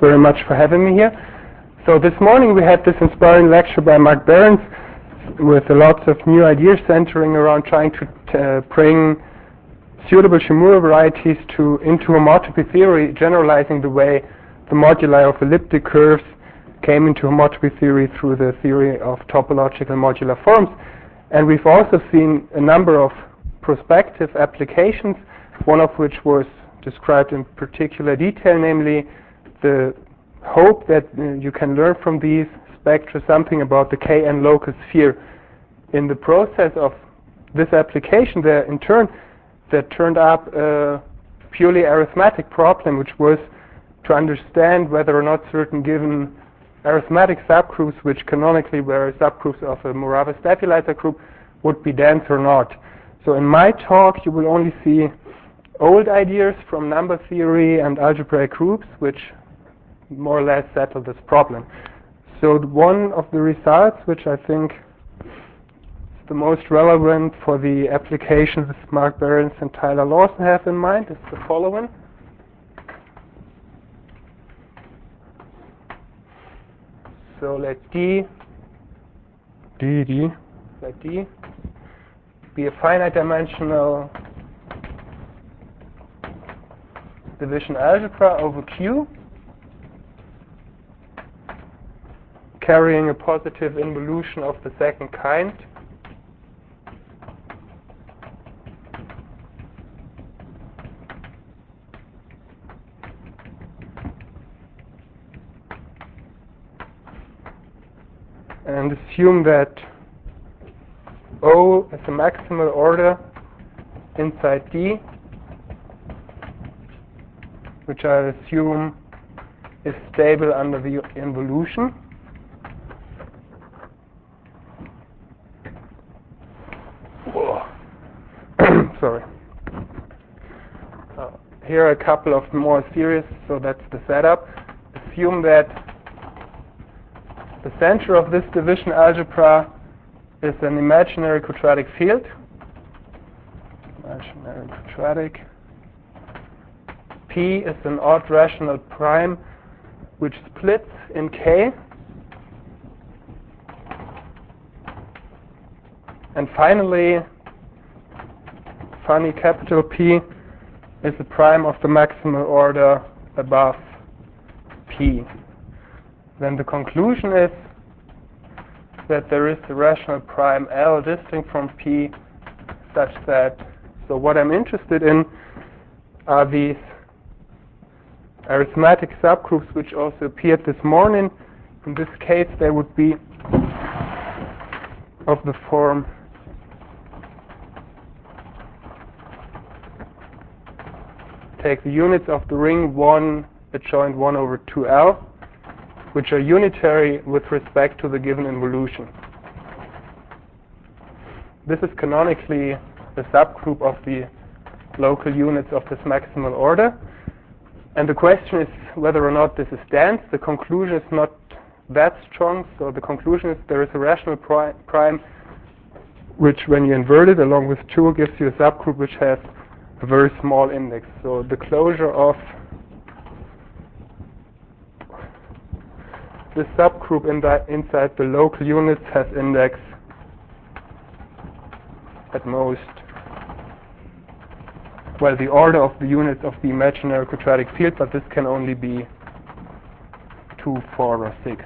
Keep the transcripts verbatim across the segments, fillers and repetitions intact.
very much for having me here. So this morning we had this inspiring lecture by Mark Behrens with lots of new ideas centering around trying to uh, bring suitable Shimura varieties to into homotopy theory, generalizing the way the moduli of elliptic curves came into homotopy theory through the theory of topological modular forms. And we've also seen a number of prospective applications, one of which was described in particular detail, namely the hope that uh, you can learn from these spectra something about the K N local sphere. In the process of this application, there in turn there turned up a purely arithmetic problem, which was to understand whether or not certain given arithmetic subgroups, which canonically were subgroups of a Morava stabilizer group, would be dense or not. So in my talk, you will only see old ideas from number theory and algebraic groups, which more or less settle this problem. So one of the results, which I think is the most relevant for the applications Mark Behrens and Tyler Lawson have in mind, is the following. So let D, D, D, let D be a finite dimensional division algebra over Q, carrying a positive involution of the second kind, and assume that O is a maximal order inside D, which I assume is stable under the involution. Sorry. Uh, here are a couple of more series, so that's the setup. Assume that the center of this division algebra is an imaginary quadratic field. Imaginary quadratic. P is an odd rational prime which splits in K. And finally, funny capital P is a prime of the maximal order above P. Then the conclusion is that there is a rational prime L distinct from P such that, so what I'm interested in are these arithmetic subgroups which also appeared this morning. In this case they would be of the form take the units of the ring one adjoint one over two L, which are unitary with respect to the given involution. This is canonically a subgroup of the local units of this maximal order. And the question is whether or not this is dense. The conclusion is not that strong. So the conclusion is there is a rational pri prime which, when you invert it along with two, gives you a subgroup which has a very small index. So the closure of this subgroup in that inside the local units has index at most, well, the order of the units of the imaginary quadratic field, but this can only be two, four, or six.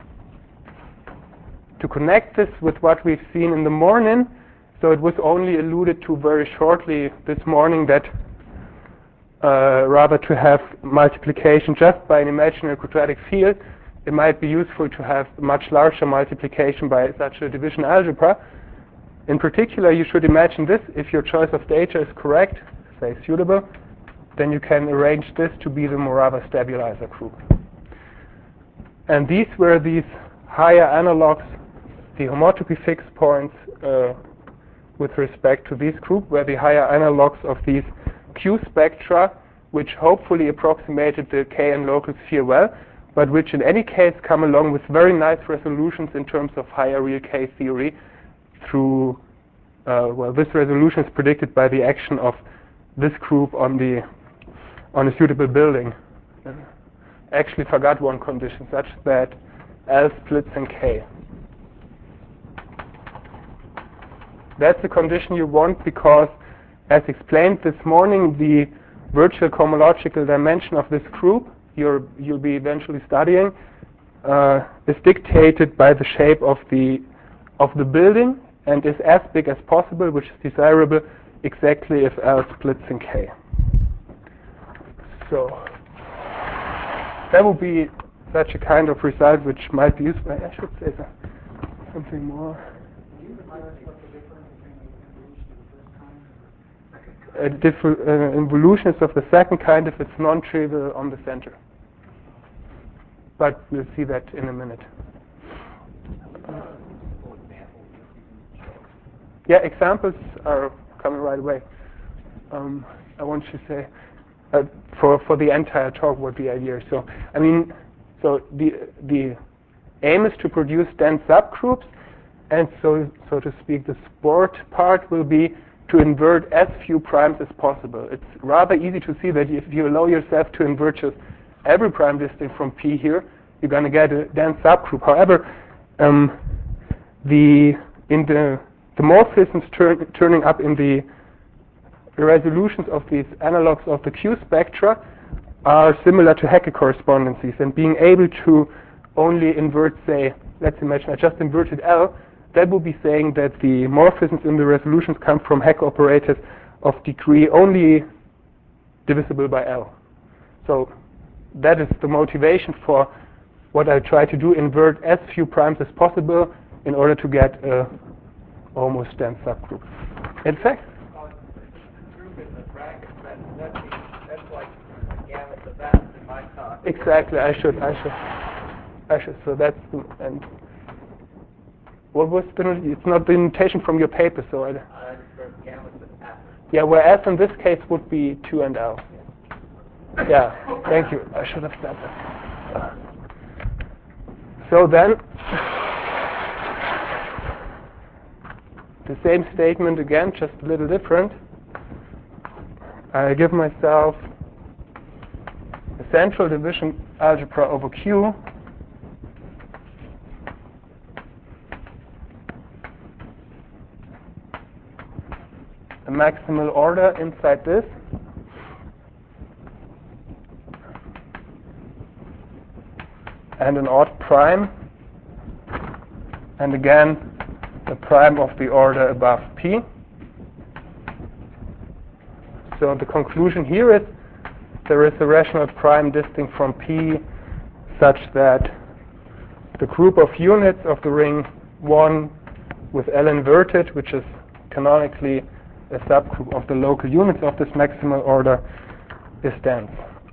To connect this with what we've seen in the morning, so it was only alluded to very shortly this morning that uh, rather to have multiplication just by an imaginary quadratic field, it might be useful to have much larger multiplication by such a division algebra. In particular, you should imagine this: if your choice of data is correct, say suitable, then you can arrange this to be the Morava stabilizer group. And these were these higher analogs, the homotopy fixed points uh, with respect to this group, were the higher analogs of these Q spectra, which hopefully approximated the K N local sphere well, but which in any case come along with very nice resolutions in terms of higher real K theory through, uh, well, this resolution is predicted by the action of this group on the on a suitable building. actually forgot one condition, such that L splits in K. That's the condition you want because, as explained this morning, the virtual cohomological dimension of this group you're, you'll be eventually studying uh, is dictated by the shape of the of the building and is as big as possible, which is desirable exactly if L splits in K. So that would be such a kind of result which might be useful. I should say so, something more. Uh, differ, uh, involutions of the second kind if it's non-trivial on the center. But we'll see that in a minute. Uh, yeah, examples are coming right away. Um, I want to say uh, for for the entire talk what the idea is. So I mean, so the the aim is to produce dense subgroups, and so so to speak, the sport part will be to invert as few primes as possible. It's rather easy to see that if you allow yourself to invert just every prime distinct from P here, you're going to get a dense subgroup. However, um, the in the the morphisms turn, turning up in the resolutions of these analogs of the Q spectra are similar to Hecke correspondences, and being able to only invert, say, let's imagine I just inverted L, that would be saying that the morphisms in the resolutions come from Hecke operators of degree only divisible by L. So that is the motivation for what I try to do, invert as few primes as possible in order to get a almost dense subgroup. In fact, uh, the group in the brackets, that, that means, that's like a gamut of that in my talk. Exactly, I should, I should, I should. So that's the, and what was the, it's not the notation from your paper, so I. Uh, for gamut of F. Yeah, whereas in this case would be two and L. Yeah, thank you. I should have said that. So then, the same statement again, just a little different. I give myself a central division algebra over Q a maximal order inside this, and an odd prime, and again the prime of the order above P. So the conclusion here is there is a rational prime distinct from P such that the group of units of the ring one with L inverted, which is canonically a subgroup of the local units of this maximal order, is dense.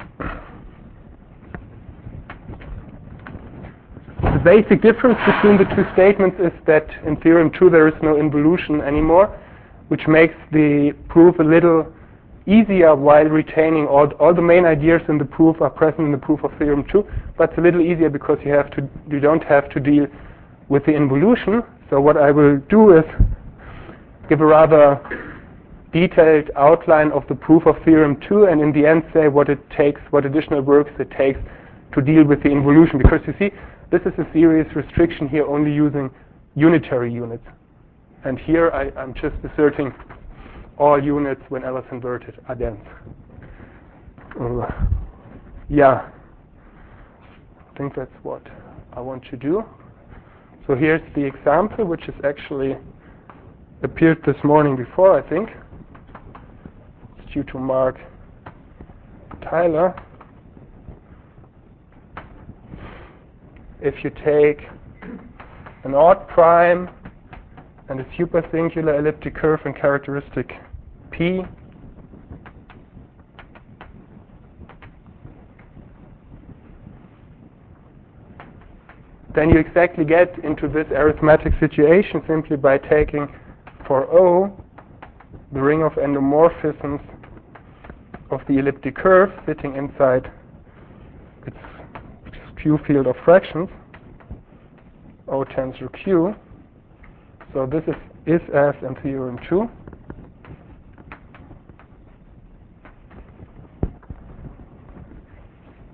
The basic difference between the two statements is that in theorem two there is no involution anymore, which makes the proof a little easier while retaining all, all the main ideas in the proof are present in the proof of theorem two, but it's a little easier because you have to you don't have to deal with the involution. So what I will do is give a rather detailed outline of the proof of theorem two, and in the end say what it takes, what additional works it takes to deal with the involution, because you see this is a serious restriction here, only using unitary units, and here I, I'm just asserting all units when L is inverted are dense. Uh, yeah, I think that's what I want to do. So here's the example, which is actually appeared this morning before, I think. It's due to Mark Tyler. If you take an odd prime and a supersingular elliptic curve and characteristic P, then you exactly get into this arithmetic situation simply by taking for O the ring of endomorphisms of the elliptic curve sitting inside its Q field of fractions, O tensor Q. So this is is as in theorem two.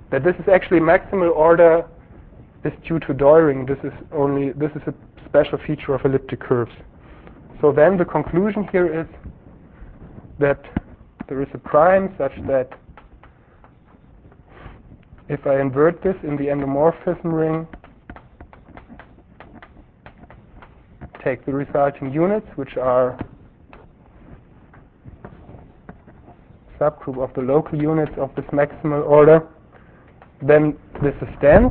that this is actually maximal order is due to Deuring. This is only this is a special feature of elliptic curves. So then the conclusion here is that there is a prime such that if I invert this in the endomorphism ring, take the resulting units, which are subgroup of the local units of this maximal order, then this is dense.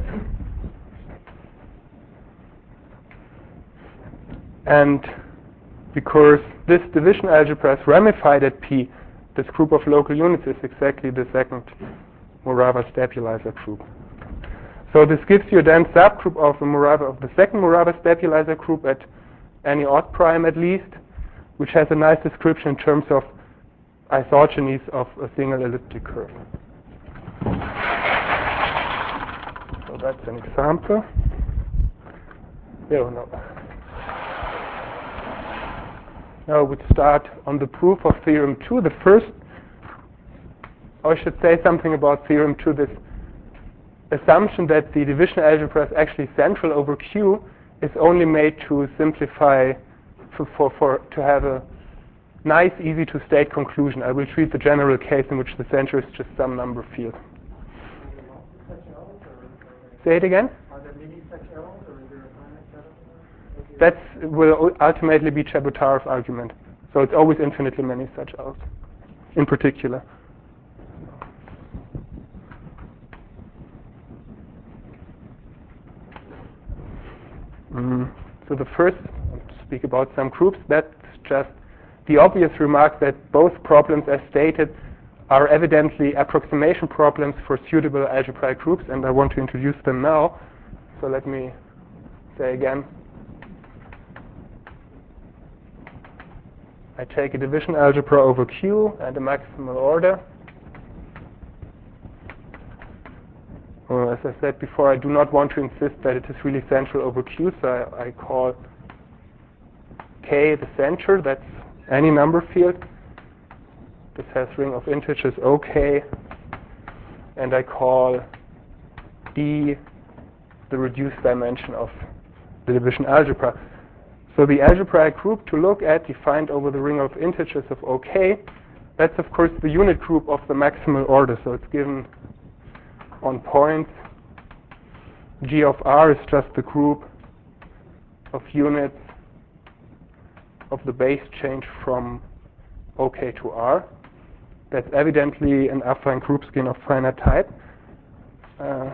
And because this division algebra is ramified at P, this group of local units is exactly the second Morava stabilizer group. So this gives you a dense subgroup of the Morava of the second Morava stabilizer group at any odd prime at least, which has a nice description in terms of isogenies of a single elliptic curve. So that's an example. Yeah, no. Now we start on the proof of theorem two. The first, I should say something about theorem two. This assumption that the division algebra is actually central over Q is only made to simplify, for, for, for to have a nice, easy to state conclusion. I will treat the general case in which the center is just some number field. Say it again? Are there many such L's, or is there a finite set of them? That will ultimately be Chebotarev's argument. So it's always infinitely many such L's, in particular. Mm. So the first, I'll speak about some groups. That's just the obvious remark that both problems, as stated, are evidently approximation problems for suitable algebraic groups, and I want to introduce them now. So let me say again. I take a division algebra over Q and a maximal order. Well, as I said before, I do not want to insist that it is really central over Q, so I, I call K the center. That's any number field. This has ring of integers OK, and I call D the reduced dimension of the division algebra. So the algebraic group to look at, defined over the ring of integers of OK, that's of course the unit group of the maximal order. So it's given on points. G of R is just the group of units of the base change from OK to R. That's evidently an affine group scheme of finite type. Uh,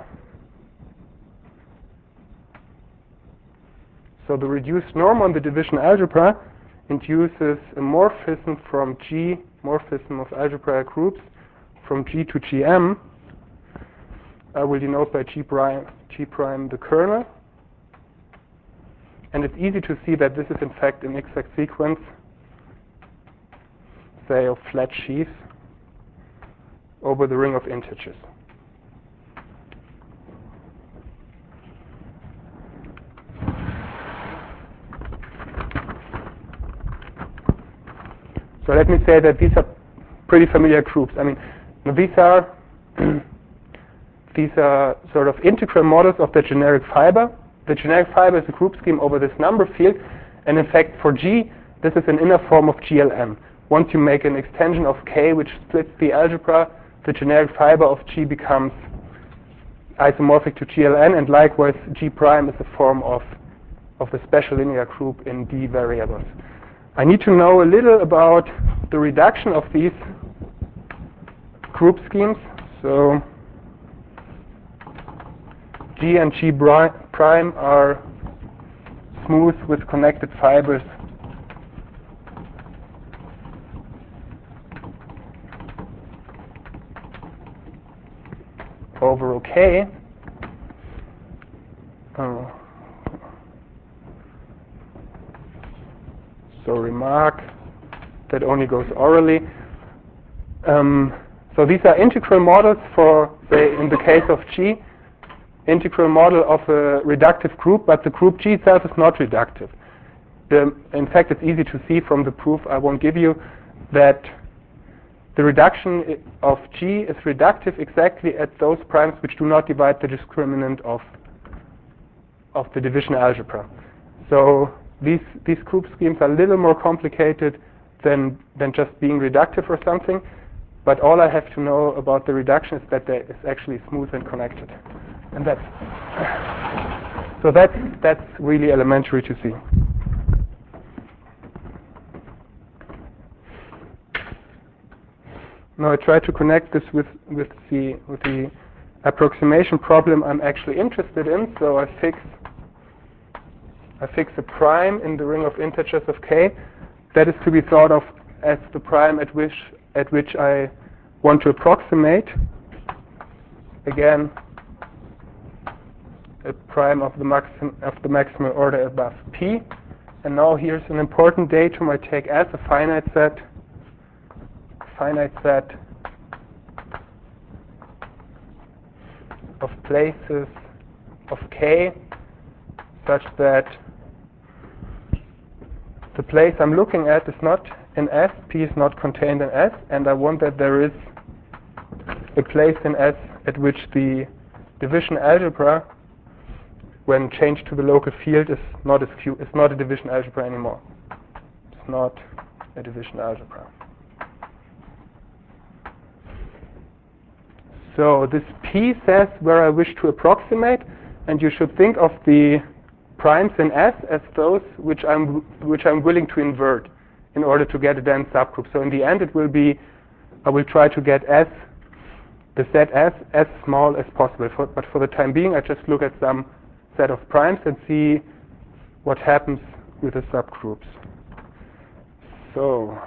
so the reduced norm on the division algebra induces a morphism from G, morphism of algebraic groups, from G to G M. I will denote by G prime, G prime the kernel. And it's easy to see that this is in fact an exact sequence, say, of flat sheaves over the ring of integers. So let me say that these are pretty familiar groups. I mean, these are these are sort of integral models of the generic fiber. The generic fiber is a group scheme over this number field, and in fact for G, this is an inner form of G L M. Once you make an extension of K which splits the algebra, the generic fiber of G becomes isomorphic to G L N, and likewise G prime is a form of, of the special linear group in D variables. I need to know a little about the reduction of these group schemes. So G and G prime are smooth with connected fibers over OK. Oh. So remark that only goes orally. Um, so these are integral models for, say, in the case of G, integral model of a reductive group, but the group G itself is not reductive. The, in fact, it's easy to see from the proof I won't give you that the reduction of G is reductive exactly at those primes which do not divide the discriminant of of the division algebra. So these these group schemes are a little more complicated than than just being reductive or something. But all I have to know about the reduction is that there is actually smooth and connected, and that's so that's that's really elementary to see. Now I try to connect this with with the with the approximation problem I'm actually interested in. So I fix I fix a prime in the ring of integers of k that is to be thought of as the prime at which at which I want to approximate. Again, a prime of the maxim of the maximal order above p. And now here's an important datum. I take as a finite set finite set of places of k such that the place I'm looking at is not in S, P is not contained in S, and I want that there is a place in S at which the division algebra, when changed to the local field, is not a Q, is not a division algebra anymore. It's not a division algebra. So this P says where I wish to approximate, and you should think of the primes in S as those which I'm which I'm willing to invert in order to get a dense subgroup. So in the end, it will be I will try to get S, the set S, as small as possible. For, but for the time being, I just look at some set of primes and see what happens with the subgroups. So.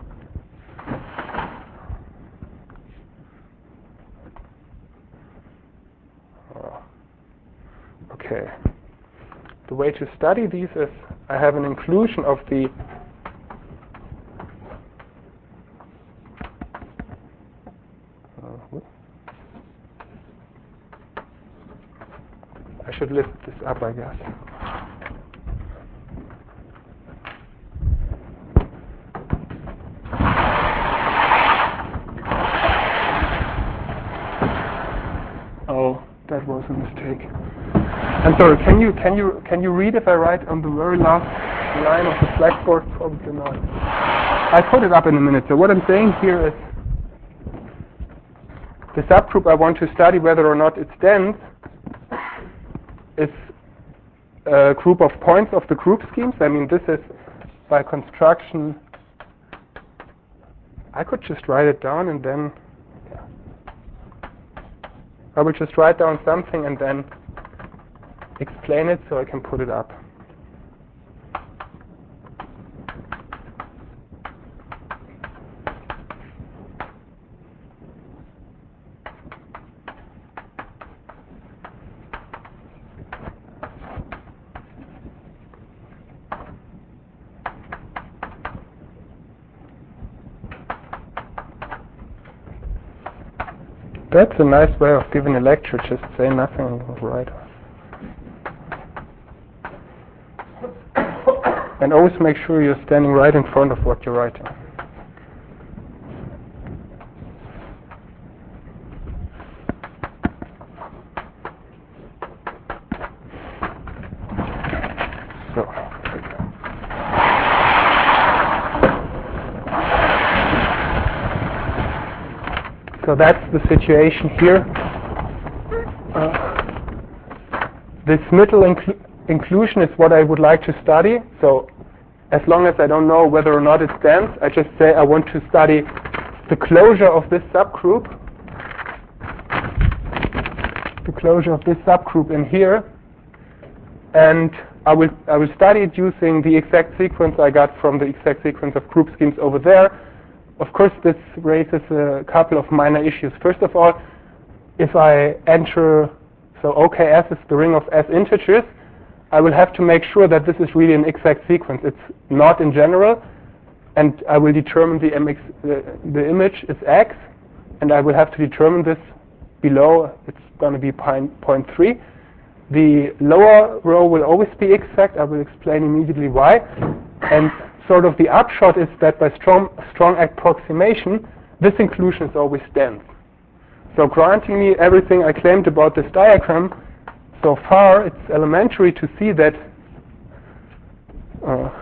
Okay. The way to study these is I have an inclusion of the uh, I should lift this up, I guess. Oh, that was a mistake. I'm sorry, can you can you can you read if I write on the very last line of the blackboard? Probably not. I'll put it up in a minute. So what I'm saying here is the subgroup I want to study, whether or not it's dense, is a group of points of the group schemes. I mean, this is by construction. I could just write it down and then yeah. I will just write down something and then explain it so I can put it up. That's a nice way of giving a lecture, just say nothing and write. And always make sure you're standing right in front of what you're writing. So, so that's the situation here. Uh, this middle inclu inclusion is what I would like to study. So as long as I don't know whether or not it's dense, I just say I want to study the closure of this subgroup, the closure of this subgroup in here, and I will I will study it using the exact sequence I got from the exact sequence of group schemes over there. Of course, this raises a couple of minor issues. First of all, if I enter, so O K S is the ring of S integers, I will have to make sure that this is really an exact sequence. It's not in general, and I will determine the, M X, the, the image is X, and I will have to determine this below. It's going to be zero point three. The lower row will always be exact. I will explain immediately why. And sort of the upshot is that by strong, strong approximation, this inclusion is always dense. So granting me everything I claimed about this diagram, so far it's elementary to see that uh,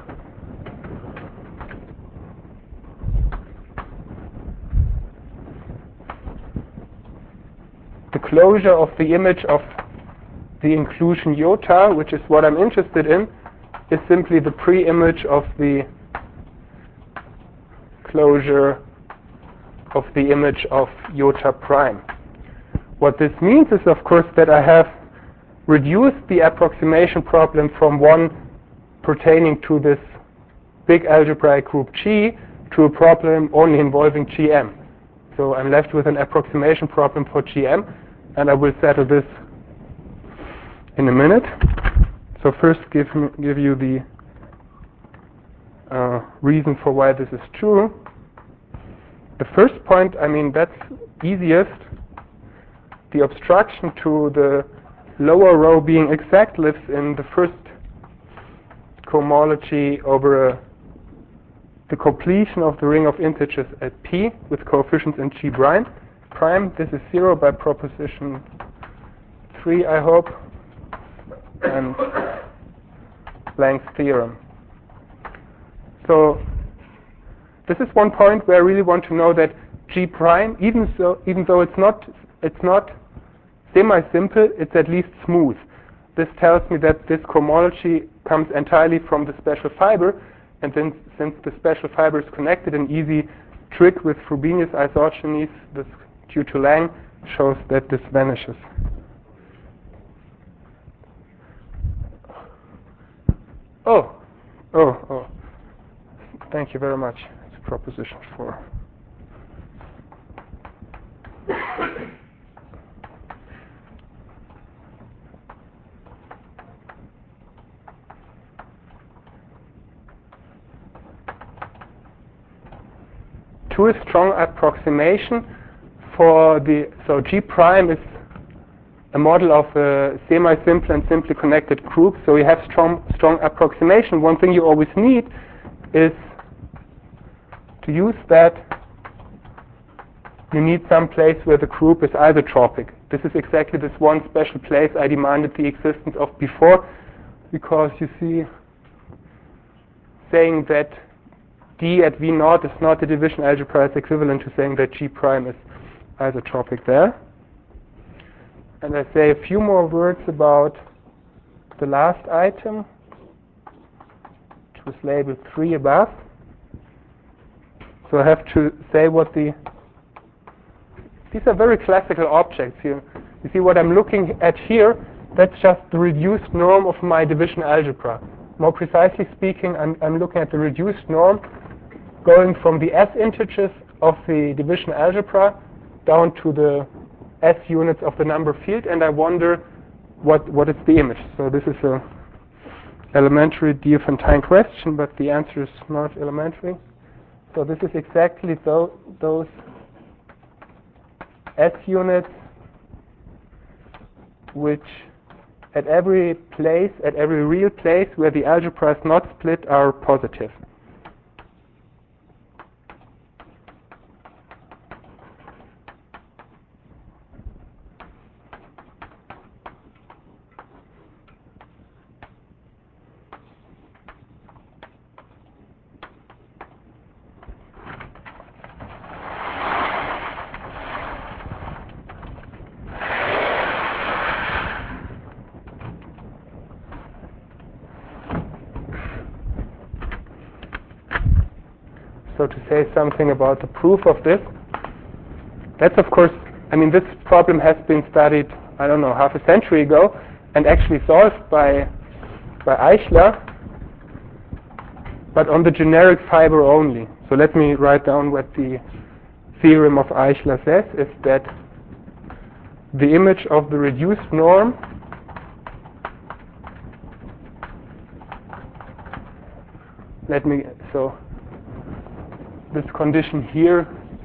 the closure of the image of the inclusion iota, which is what I'm interested in, is simply the pre-image of the closure of the image of iota prime. What this means is, of course, that I have reduced the approximation problem from one pertaining to this big algebraic group G to a problem only involving G M. So I'm left with an approximation problem for G M, and I will settle this in a minute. So first give, give you the uh, reason for why this is true. The first point, I mean, that's easiest. The obstruction to the lower row being exact lives in the first cohomology over a, the completion of the ring of integers at P with coefficients in G prime. Prime. This is zero by proposition three, I hope, and Planck's theorem. So this is one point where I really want to know that G prime, even so, even though it's not, it's not semi-simple, it's at least smooth. This tells me that this cohomology comes entirely from the special fiber, and then since the special fiber is connected, an easy trick with Frobenius isogenies, this due to Lang, shows that this vanishes. Oh, oh, oh. Thank you very much. It's proposition four. Two is strong approximation for the, so G prime is a model of a semi-simple and simply connected group, so we have strong, strong approximation. One thing you always need is to use that you need some place where the group is isotropic. This is exactly this one special place I demanded the existence of before, because you see, saying that D at V naught is not a division algebra is equivalent to saying that G prime is isotropic there. And I say a few more words about the last item, which was labeled three above. So I have to say what the, these are very classical objects here. You see what I'm looking at here, that's just the reduced norm of my division algebra. More precisely speaking, I'm, I'm looking at the reduced norm going from the S integers of the division algebra down to the S units of the number field, and I wonder what what is the image. So this is a elementary Diophantine question, but the answer is not elementary. So this is exactly those, those S units which at every place, at every real place where the algebra is not split, are positive. So to say something about the proof of this, that's of course, I mean, this problem has been studied, I don't know, half a century ago, and actually solved by by Eichler, but on the generic fiber only. So let me write down what the theorem of Eichler says, is that the image of the reduced norm let me, so this condition here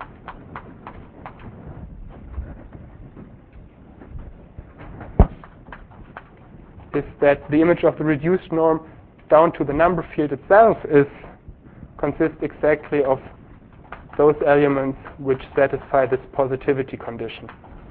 is that the image of the reduced norm down to the number field itself is consists exactly of those elements which satisfy this positivity condition.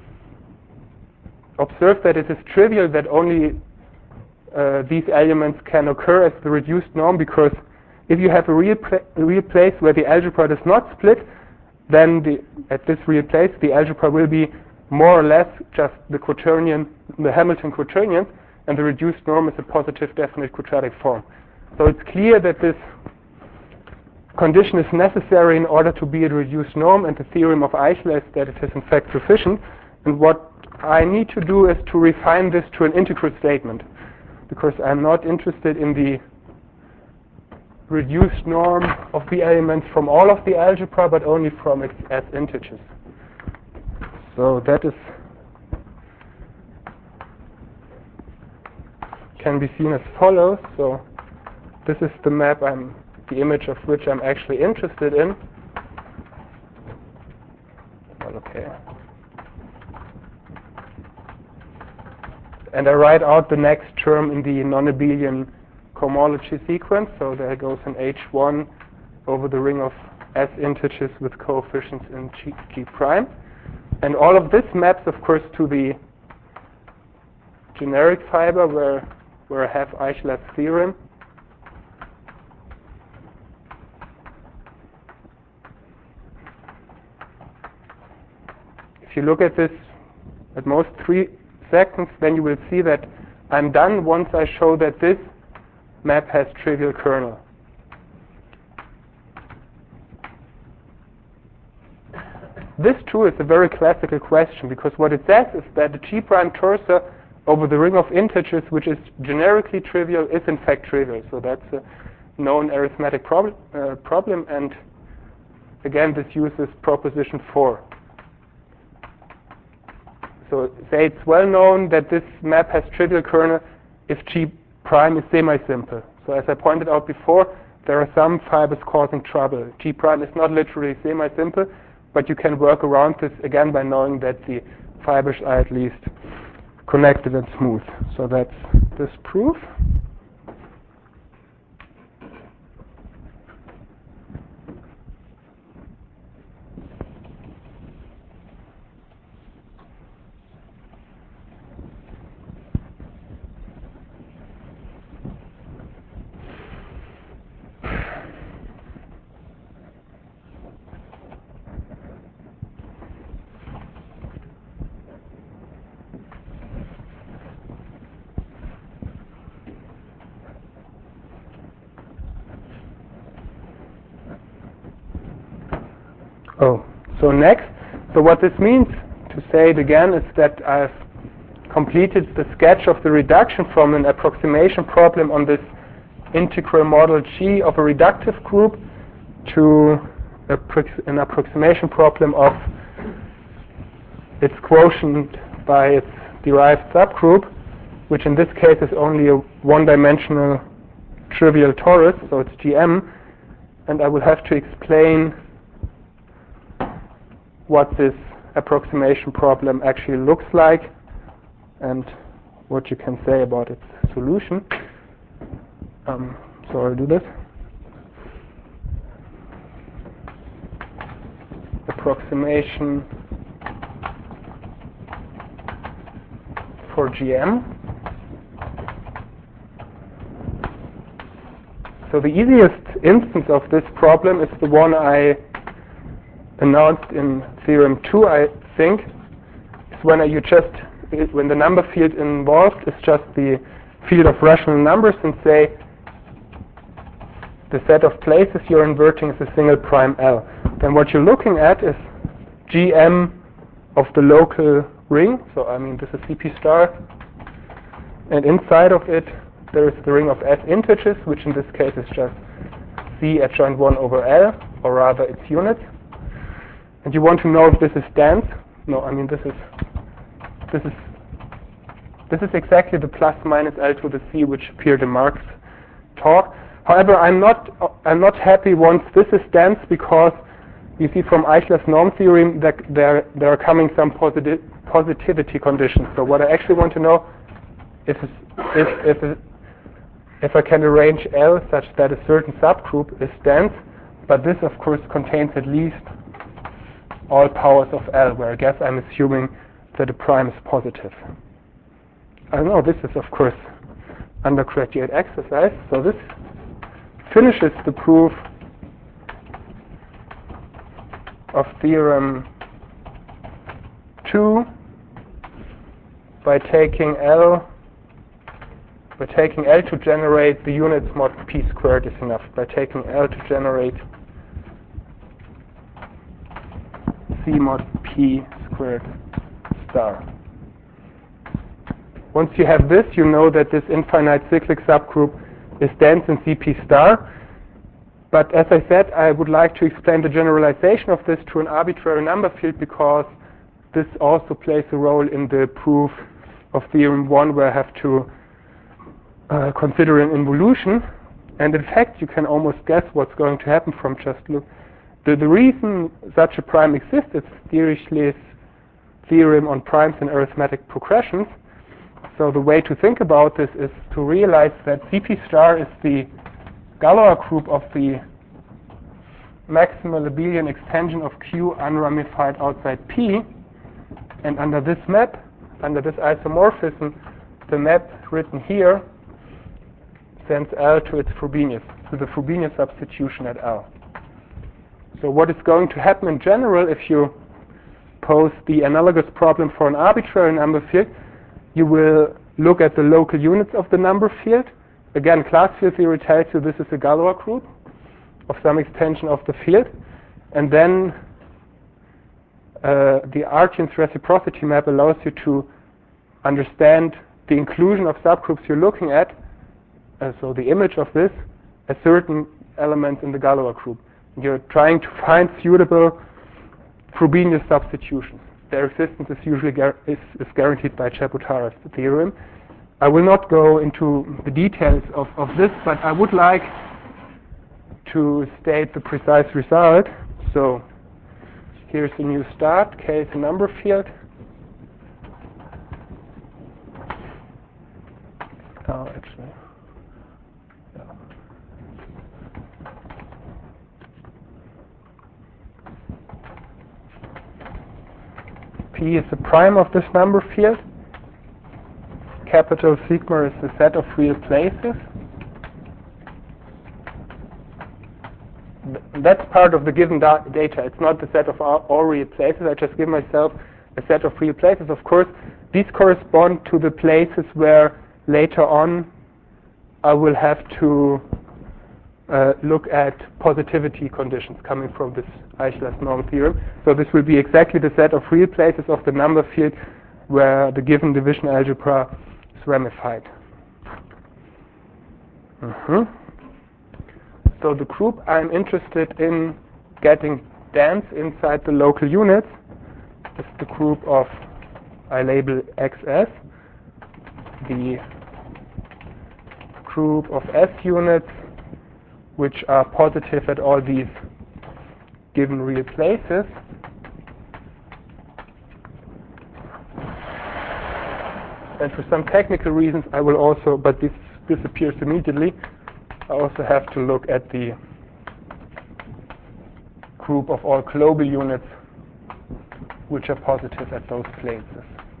Observe that it is trivial that only uh, these elements can occur as the reduced norm, because if you have a real, pla real place where the algebra does not split, then the, at this real place the algebra will be more or less just the quaternion, the Hamilton quaternion, and the reduced norm is a positive definite quadratic form. So it's clear that this condition is necessary in order to be a reduced norm, and the theorem of Eichler is that it is in fact sufficient. And what I need to do is to refine this to an integral statement, because I'm not interested in the reduced norm of the elements from all of the algebra, but only from its as integers. So that is can be seen as follows. So this is the map I'm the image of which I'm actually interested in. Well, okay. And I write out the next term in the non-abelian cohomology sequence. So there goes an H one over the ring of S integers with coefficients in G, G prime. And all of this maps, of course, to the generic fiber where, where I have Eichler's theorem. If you look at this at most three seconds, then you will see that I'm done once I show that this map has trivial kernel. This too is a very classical question, because what it says is that the G prime torsor over the ring of integers, which is generically trivial, is in fact trivial. So that's a known arithmetic prob uh, problem, and again this uses proposition four. So say it's well known that this map has trivial kernel if G prime is semi-simple. So as I pointed out before, there are some fibers causing trouble. G prime is not literally semi-simple, but you can work around this again by knowing that the fibers are at least connected and smooth. So that's this proof. Oh, so next, so what this means, to say it again, is that I've completed the sketch of the reduction from an approximation problem on this integral model G of a reductive group to an approximation problem of its quotient by its derived subgroup, which in this case is only a one-dimensional trivial torus, so it's G M, and I will have to explain what this approximation problem actually looks like and what you can say about its solution. Um, so I'll do this. Approximation for G M. So the easiest instance of this problem is the one I announced in theorem two, I think. It's when you just when the number field involved is just the field of rational numbers, and say the set of places you're inverting is a single prime L. Then what you're looking at is G M of the local ring. So I mean this is C P star, and inside of it there is the ring of S integers, which in this case is just C adjoint one over L, or rather its units. And you want to know if this is dense. No, I mean this is this is this is exactly the plus minus L to the C which appeared in Mark's talk. However, I'm not I'm not happy once this is dense, because you see from Eichler's norm theorem that there there are coming some positive positivity conditions. So what I actually want to know is if if if I can arrange L such that a certain subgroup is dense, but this of course contains at least all powers of L, where I guess I'm assuming that a prime is positive. I know this is, of course, undergraduate exercise, so this finishes the proof of theorem two by taking L by taking L to generate the units mod p squared is enough. By taking L to generate C mod p squared star. Once you have this, you know that this infinite cyclic subgroup is dense in C P star. But as I said, I would like to explain the generalization of this to an arbitrary number field, because this also plays a role in the proof of theorem one, where I have to uh, consider an involution. And in fact, you can almost guess what's going to happen from just look. The, the reason such a prime exists is Dirichlet's theorem on primes in arithmetic progressions. So the way to think about this is to realize that C P star is the Galois group of the maximal abelian extension of Q unramified outside P. And under this map, under this isomorphism, the map written here sends L to its Frobenius, to the Frobenius substitution at L. So what is going to happen in general if you pose the analogous problem for an arbitrary number field? You will look at the local units of the number field. Again, class field theory tells you this is a Galois group of some extension of the field. And then uh, the Artin's reciprocity map allows you to understand the inclusion of subgroups you're looking at, uh, so the image of this, as certain elements in the Galois group. You're trying to find suitable Frobenius substitutions. Their existence is usually gar is, is guaranteed by Chebotar's theorem. I will not go into the details of, of this, but I would like to state the precise result. So here's a new start. K is a number field. Oh, actually. Yeah. P is the prime of this number field. Capital sigma is the set of real places. That's part of the given da data. It's not the set of all, all real places. I just give myself a set of real places. Of course, these correspond to the places where later on I will have to uh, look at positivity conditions coming from this Eichler's norm theorem. So this will be exactly the set of real places of the number field where the given division algebra is ramified. Mm-hmm. So the group I'm interested in getting dense inside the local units is the group of, I label X S, the group of S units which are positive at all these given real places. And for some technical reasons I will also, but this disappears immediately, I also have to look at the group of all global units which are positive at those places.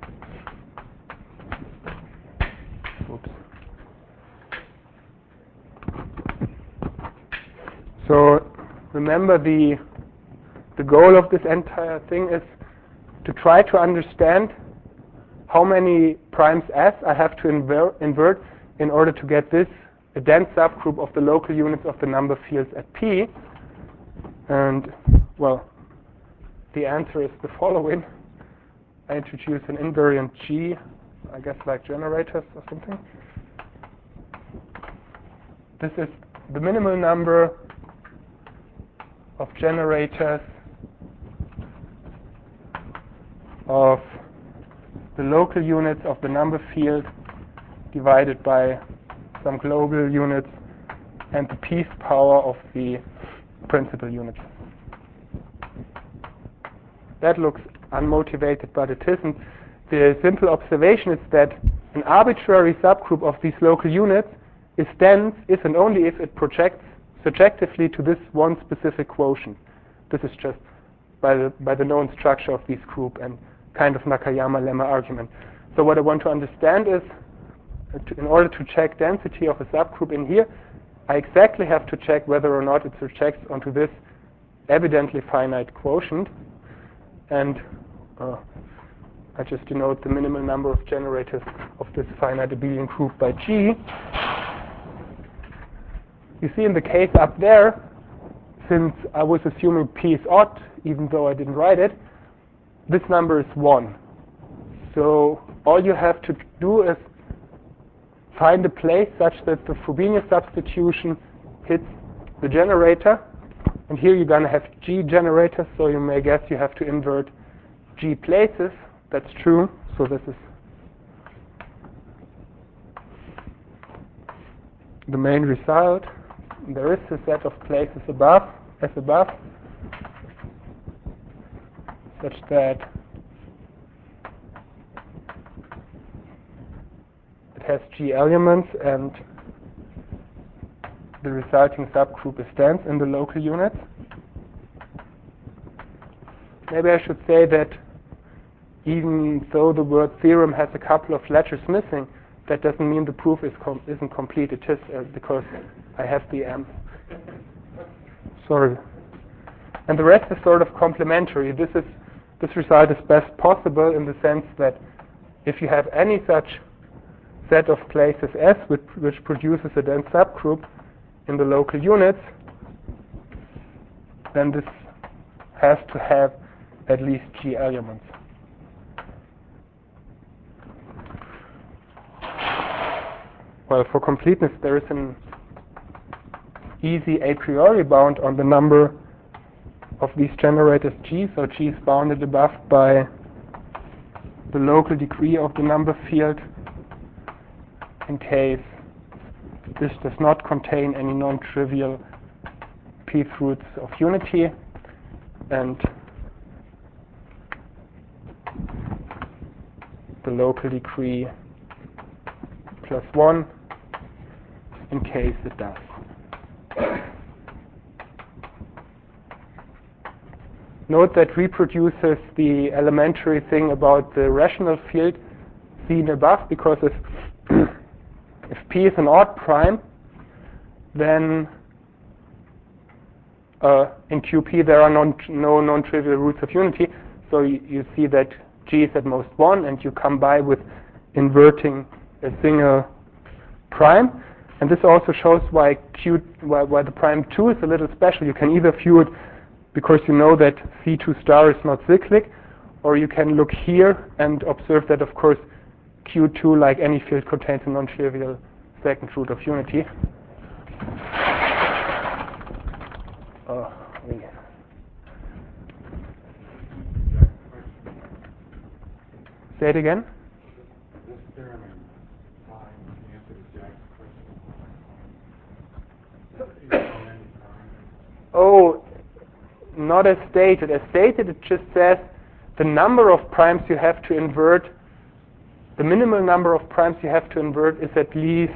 Oops. So remember, the the goal of this entire thing is to try to understand how many primes S I have to inver invert in order to get this a dense subgroup of the local units of the number fields at P. And, well, the answer is the following. I introduce an invariant G, I guess like generators or something. This is the minimal number of generators of the local units of the number field divided by some global units and the piece power of the principal units. That looks unmotivated, but it isn't. The simple observation is that an arbitrary subgroup of these local units is dense if and only if it projects surjectively to this one specific quotient. This is just by the by the known structure of this group and kind of Nakayama lemma argument. So what I want to understand is, uh, to, in order to check density of a subgroup in here, I exactly have to check whether or not it projects onto this evidently finite quotient, and uh, I just denote the minimal number of generators of this finite abelian group by G. You see in the case up there, since I was assuming P is odd, even though I didn't write it, this number is one. So all you have to do is find a place such that the Frobenius substitution hits the generator. And here you're going to have G generators, so you may guess you have to invert G places. That's true. So this is the main result. There is a set of places above, as above, such that it has G elements and the resulting subgroup is dense in the local units. Maybe I should say that even though the word theorem has a couple of letters missing, that doesn't mean the proof is com isn't complete. It is uh, because I have the M. Sorry. And the rest is sort of complementary. This is this result is best possible in the sense that if you have any such set of places S which, which produces a dense subgroup in the local units, then this has to have at least G elements. Well, for completeness, there is an easy a priori bound on the number of these generators G. So G is bounded above by the local degree of the number field in case this does not contain any non-trivial p-th roots of unity, and the local degree plus one in case it does. Note that reproduces the elementary thing about the rational field seen above, because if if P is an odd prime, then uh, in Q P there are non, no non-trivial roots of unity. So you, you see that G is at most one, and you come by with inverting a single prime. And this also shows why Q, why, why the prime two is a little special. You can either view it because you know that C two star is not cyclic, or you can look here and observe that, of course, Q two, like any field, contains a non-trivial second root of unity. Oh, yeah. Say it again. This theorem implies the answer to Jack's question. Oh, not as stated. As stated, it just says the number of primes you have to invert, the minimal number of primes you have to invert is at least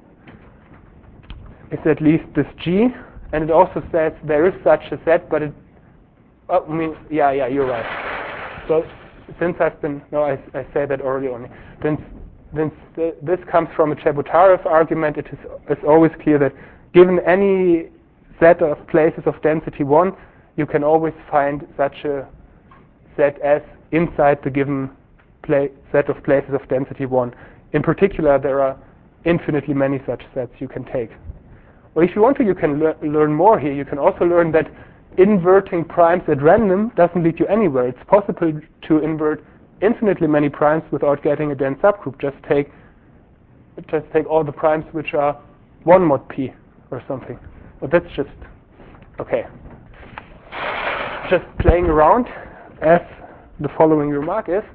is at least this G, and it also says there is such a set, but it. Oh, I mean, yeah, yeah, you're right. So since I've been no, I, I said that earlier only. Since, since th this comes from a Chebotarev argument, it is it's always clear that given any set of places of density one, you can always find such a set S inside the given Play, set of places of density one. In particular, there are infinitely many such sets you can take. Or if you want to, you can le learn more here. You can also learn that inverting primes at random doesn't lead you anywhere. It's possible to invert infinitely many primes without getting a dense subgroup. Just take just take all the primes which are one mod p or something. But that's just okay. Just playing around, as the following remark is.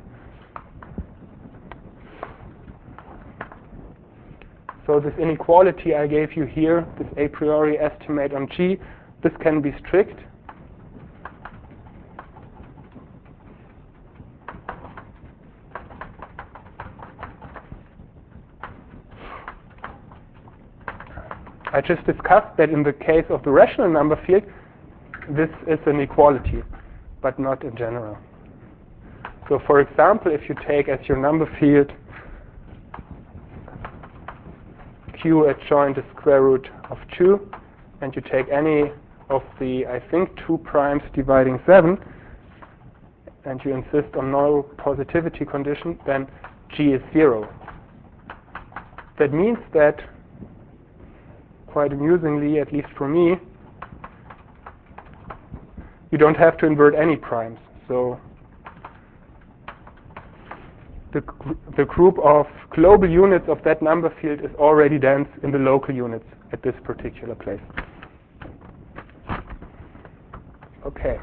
So this inequality I gave you here, this a priori estimate on G, this can be strict. I just discussed that in the case of the rational number field, this is an equality. but not in general. So for example, if you take as your number field Q adjoint the square root of two, and you take any of the, I think, two primes dividing seven, and you insist on no positivity condition, then G is zero. That means that, quite amusingly, at least for me, you don't have to invert any primes. So the, the group of global units of that number field is already dense in the local units at this particular place. Okay.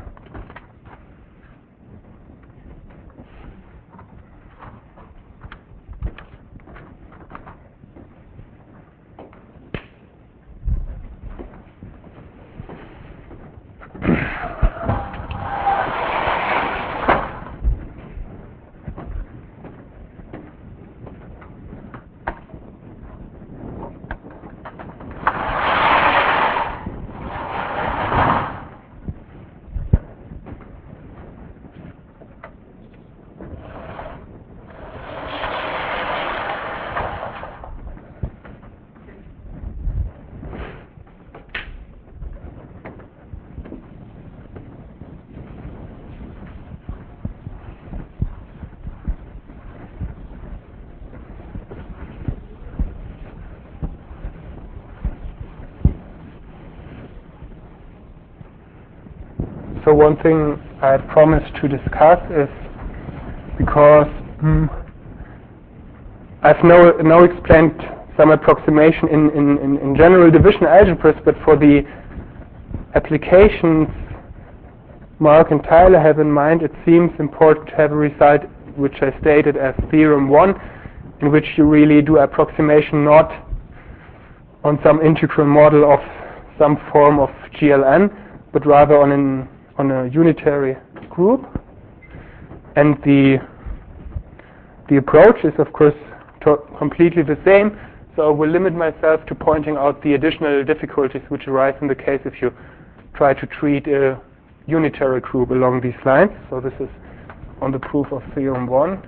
So one thing I promised to discuss is, because hmm, I've now, now explained some approximation in, in, in general division algebras, but for the applications Mark and Tyler have in mind, it seems important to have a result which I stated as theorem one, in which you really do approximation not on some integral model of some form of G L N, but rather on an on a unitary group. And the the approach is, of course, to completely the same. So I will limit myself to pointing out the additional difficulties which arise in the case if you try to treat a unitary group along these lines. So this is on the proof of theorem one.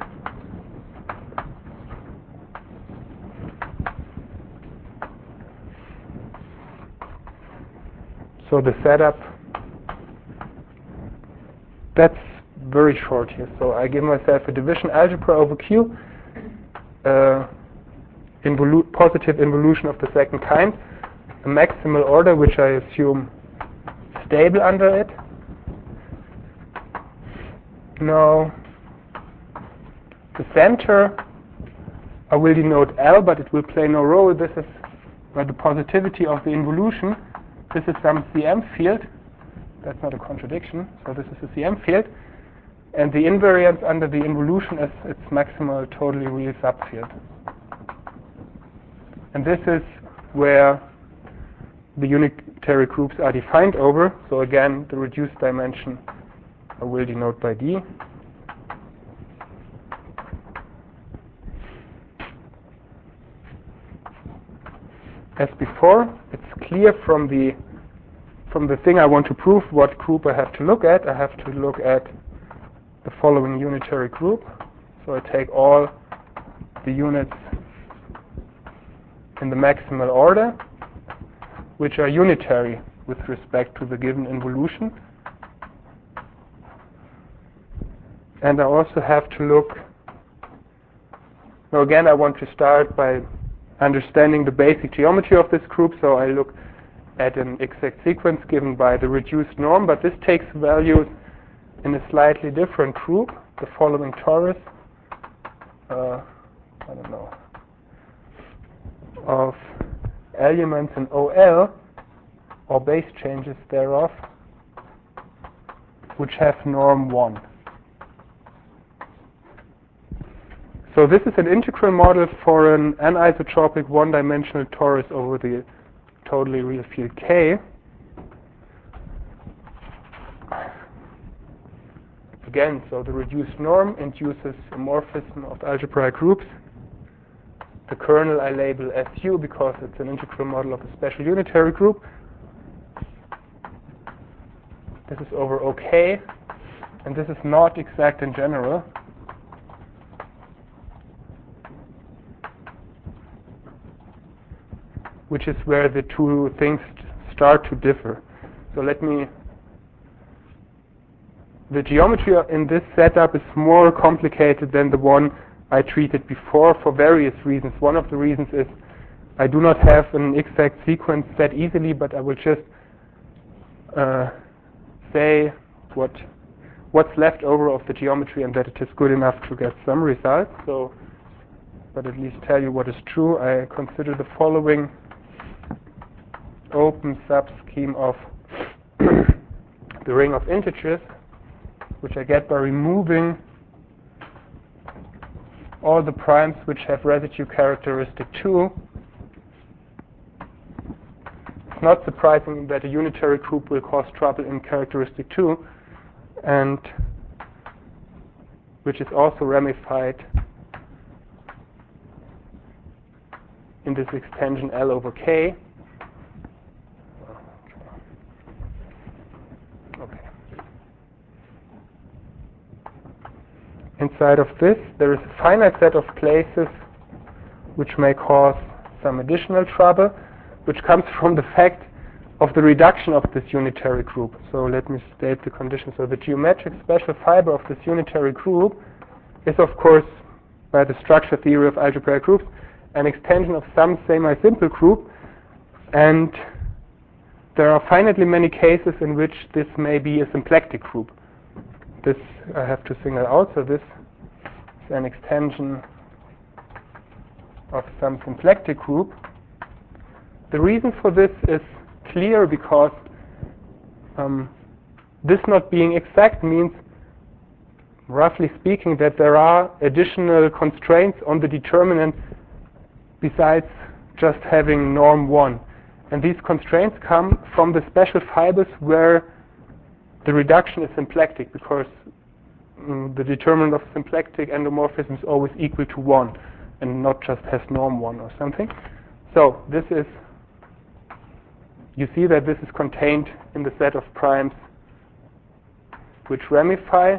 So the setup, that's very short here. So I give myself a division algebra over Q, uh, involu positive involution of the second kind, a maximal order which I assume stable under it. Now, the center I will denote L, but it will play no role. This is where the positivity of the involution. This is some C M field. That's not a contradiction. So this is a C M field. And the invariance under the involution is its maximal totally real subfield. And this is where the unitary groups are defined over. So again, the reduced dimension I will denote by D. As before, it's clear from the from the thing I want to prove what group I have to look at. I have to look at the following unitary group. So I take all the units in the maximal order, which are unitary with respect to the given involution. And I also have to look, now again I want to start by understanding the basic geometry of this group. So I look at an exact sequence given by the reduced norm, but this takes values in a slightly different group, the following torus, uh, I don't know, of elements in O L, or base changes thereof, which have norm one. So this is an integral model for an anisotropic one-dimensional torus over the totally real field K. Again, so the reduced norm induces a morphism of algebraic groups. The kernel I label S U because it's an integral model of a special unitary group. This is over OK. and this is not exact in general. Which is where the two things start to differ. So let me, the geometry in this setup is more complicated than the one I treated before for various reasons. One of the reasons is I do not have an exact sequence that easily, but I will just uh, say what what's left over of the geometry and that it is good enough to get some results. So, but at least tell you what is true. I consider the following open subscheme of the ring of integers, which I get by removing all the primes which have residue characteristic two. It's not surprising that a unitary group will cause trouble in characteristic two, and which is also ramified in this extension L over K. Okay. Inside of this, there is a finite set of places which may cause some additional trouble, which comes from the fact of the reduction of this unitary group. So let me state the condition. So the geometric special fiber of this unitary group is, of course, by the structure theory of algebraic groups, an extension of some semi-simple group, and there are finitely many cases in which this may be a symplectic group. This I have to single out, so this is an extension of some symplectic group. The reason for this is clear because um, this not being exact means, roughly speaking, that there are additional constraints on the determinant besides just having norm one. And these constraints come from the special fibers where the reduction is symplectic, because mm, the determinant of symplectic endomorphism is always equal to one and not just has norm one or something. So this is, you see that this is contained in the set of primes which ramify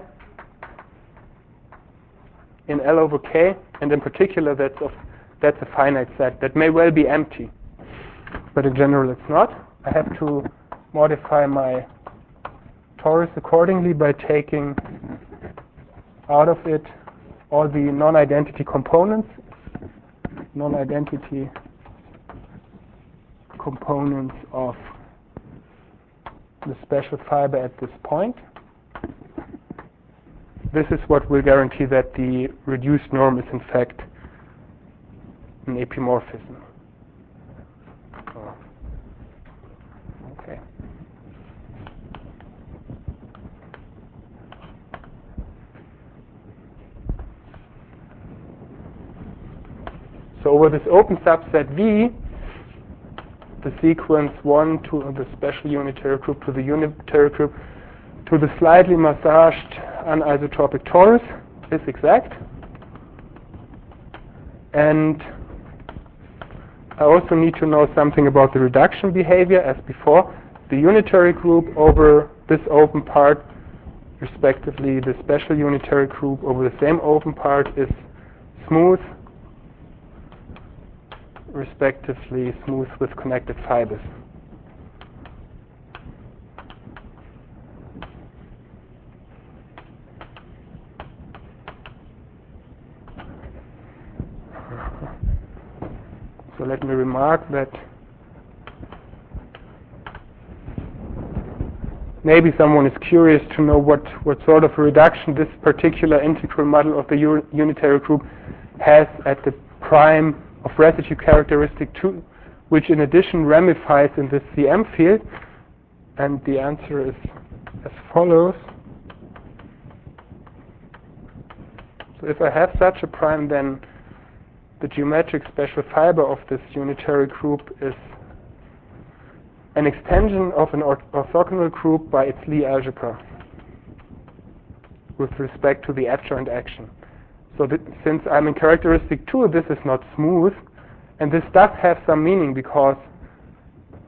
in L over K, and in particular that's of that's a finite set that may well be empty, but in general it's not. I have to modify my torus accordingly by taking out of it all the non-identity components, non-identity components of the special fiber at this point. This is what will guarantee that the reduced norm is in fact an epimorphism. Oh. Okay. So over this open subset V, the sequence one to the special unitary group to the unitary group to the slightly massaged anisotropic torus is exact. And I also need to know something about the reduction behavior as before. The unitary group over this open part, respectively the special unitary group over the same open part, is smooth, respectively smooth with connected fibers. So let me remark that maybe someone is curious to know what, what sort of reduction this particular integral model of the u unitary group has at the prime of residue characteristic two, which in addition ramifies in this C M field. And the answer is as follows. So if I have such a prime, then the geometric special fiber of this unitary group is an extension of an orthogonal group by its Lie algebra with respect to the adjoint action. So that since I'm in characteristic two, this is not smooth, and this does have some meaning because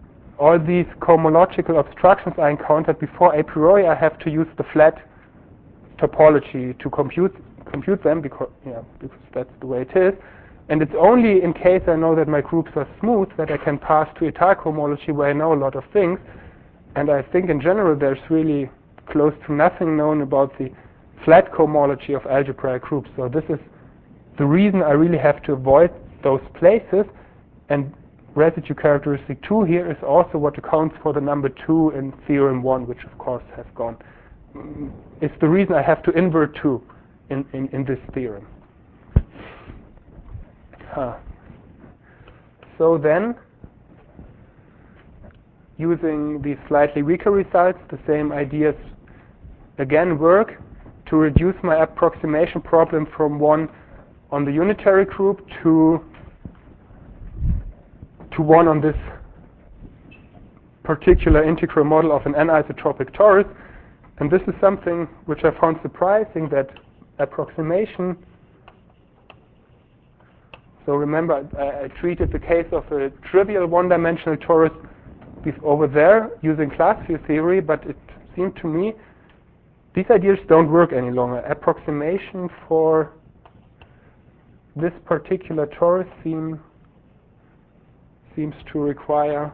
all these cohomological obstructions I encountered before, a priori I have to use the flat topology to compute compute them, because yeah, because that's the way it is. And it's only in case I know that my groups are smooth that I can pass to étale cohomology, where I know a lot of things. And I think in general there's really close to nothing known about the flat cohomology of algebraic groups. So this is the reason I really have to avoid those places. And residue characteristic two here is also what accounts for the number two in theorem one, which of course has gone. It's the reason I have to invert two in, in, in this theorem. Huh. So then, using these slightly weaker results, the same ideas again work to reduce my approximation problem from one on the unitary group to to one on this particular integral model of an anisotropic torus. And this is something which I found surprising, that approximation. So remember, I, I treated the case of a trivial one-dimensional torus over there using class view theory, but it seemed to me these ideas don't work any longer. Approximation for this particular torus seem, seems to require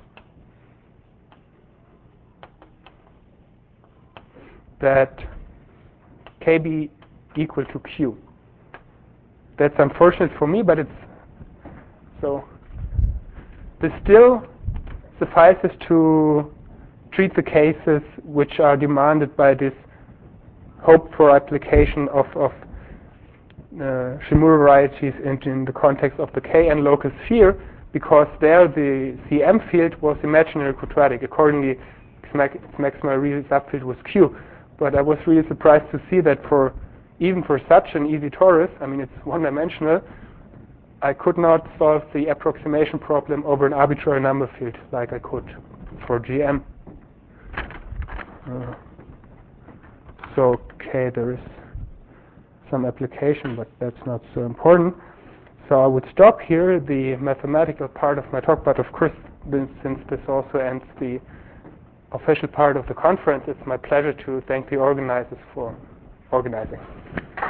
that K be equal to Q. That's unfortunate for me, but it's so. This still suffices to treat the cases which are demanded by this hoped for application of, of uh, Shimura varieties in, in the context of the K n local sphere, because there the C M field was imaginary quadratic. Accordingly, its maximal real subfield was Q. But I was really surprised to see that for even for such an easy torus, I mean it's one-dimensional, I could not solve the approximation problem over an arbitrary number field like I could for G M. Uh, so okay, there is some application, but that's not so important. So I would stop here the mathematical part of my talk, but of course, since this also ends the official part of the conference, it's my pleasure to thank the organizers for organizing.